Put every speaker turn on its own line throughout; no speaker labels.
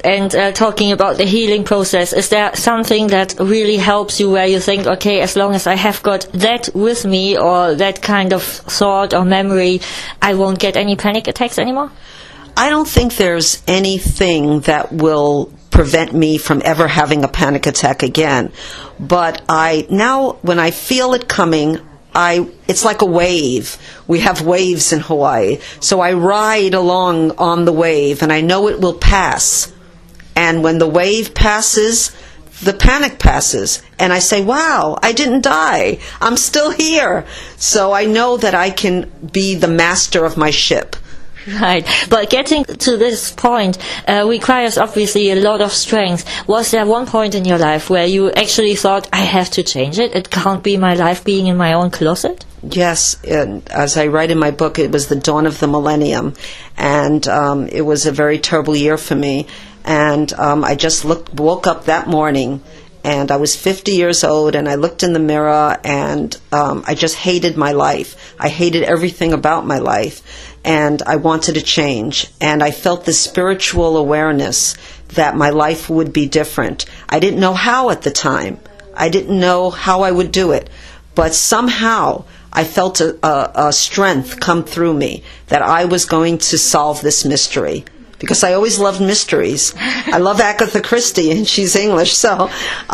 and talking about the healing process, is there something that really helps you where you think, okay, as long as I have got that with me or that kind of thought or memory, I won't get any panic attacks anymore?
I don't think there's anything that will prevent me from ever having a panic attack again. But now when I feel it coming, it's like a wave. We have waves in Hawaii. So I ride along on the wave, and I know it will pass. And when the wave passes, the panic passes. And I say, wow, I didn't die. I'm still here. So I know that I can be the master of my ship.
Right, but getting to this point requires obviously a lot of strength. Was there one point in your life where you actually thought, I have to change it? It can't be my life being in my own closet?
Yes, and as I write in my book, it was the dawn of the millennium, and it was a very terrible year for me. And I just woke up that morning, and I was 50 years old, and I looked in the mirror, and I just hated my life. I hated everything about my life, and I wanted to change. And I felt this spiritual awareness that my life would be different. I didn't know how at the time. I didn't know how I would do it. But somehow I felt a strength come through me that I was going to solve this mystery. Because I always loved mysteries. I love Agatha Christie, and she's English, so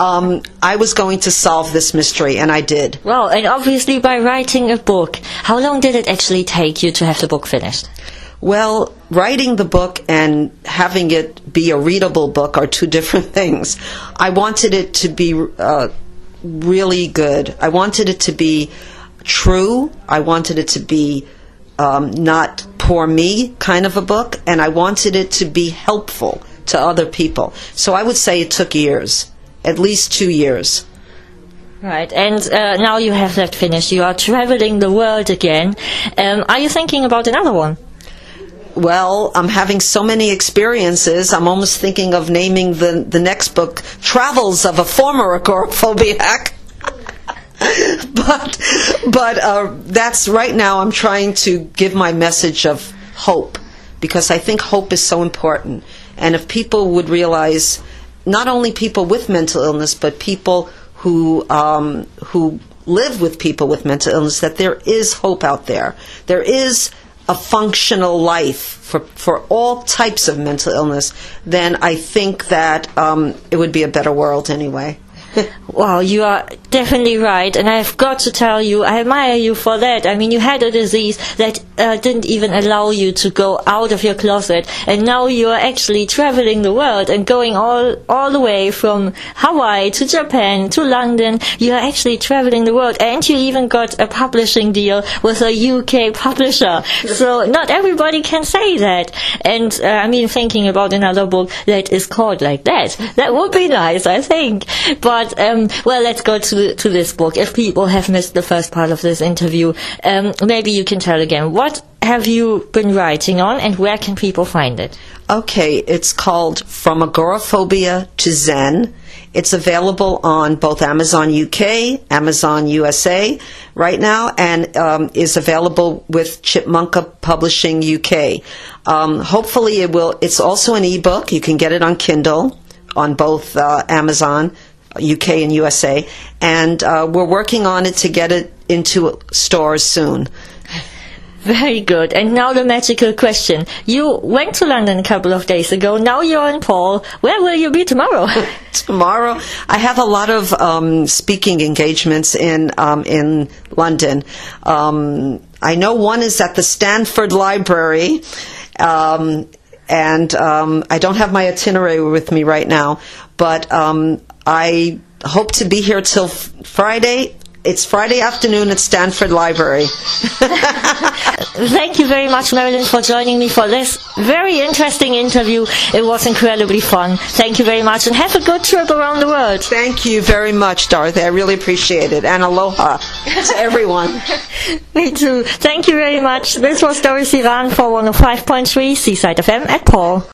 I was going to solve this mystery, and I did.
Well, and obviously by writing a book, how long did it actually take you to have the book finished?
Well, writing the book and having it be a readable book are two different things. I wanted it to be really good. I wanted it to be true. I wanted it to be not poor me kind of a book, and I wanted it to be helpful to other people. So I would say it took years, at least 2 years.
Right, and now you have that finished. You are traveling the world again. Are you thinking about another one?
Well, I'm having so many experiences, I'm almost thinking of naming the next book, Travels of a Former Agoraphobiac. But that's right now I'm trying to give my message of hope, because I think hope is so important. And if people would realize, not only people with mental illness, but people who live with people with mental illness, that there is hope out there. There is a functional life for all types of mental illness, then I think that it would be a better world anyway.
Wow, you are definitely right, and I've got to tell you, I admire you for that. I mean, you had a disease that didn't even allow you to go out of your closet, and now you are actually traveling the world and going all the way from Hawaii to Japan to London. You are actually traveling the world, and you even got a publishing deal with a UK publisher. So not everybody can say that. And I mean, thinking about another book that is called like that would be nice, I think. But well, let's go to this book. If people have missed the first part of this interview, maybe you can tell again. What have you been writing on, and where can people find it?
Okay, it's called From Agoraphobia to Zen. It's available on both Amazon UK, Amazon USA right now, and is available with Chipmunka Publishing UK. Hopefully it will. It's also an ebook. You can get it on Kindle on both Amazon UK and USA, and we're working on it to get it into stores soon.
Very good. And now the magical question. You went to London a couple of days ago. Now you're in Paul. Where will you be tomorrow?
Tomorrow, I have a lot of speaking engagements in London. I know one is at the Stanford Library, and I don't have my itinerary with me right now, but I hope to be here till Friday. It's Friday afternoon at Stanford Library.
Thank you very much, Marilyn, for joining me for this very interesting interview. It was incredibly fun. Thank you very much, and have a good trip around the world.
Thank you very much, Dorothy. I really appreciate it. And aloha to everyone.
Me too. Thank you very much. This was Dorothy Rahn for 105.3 Seaside FM at Paul.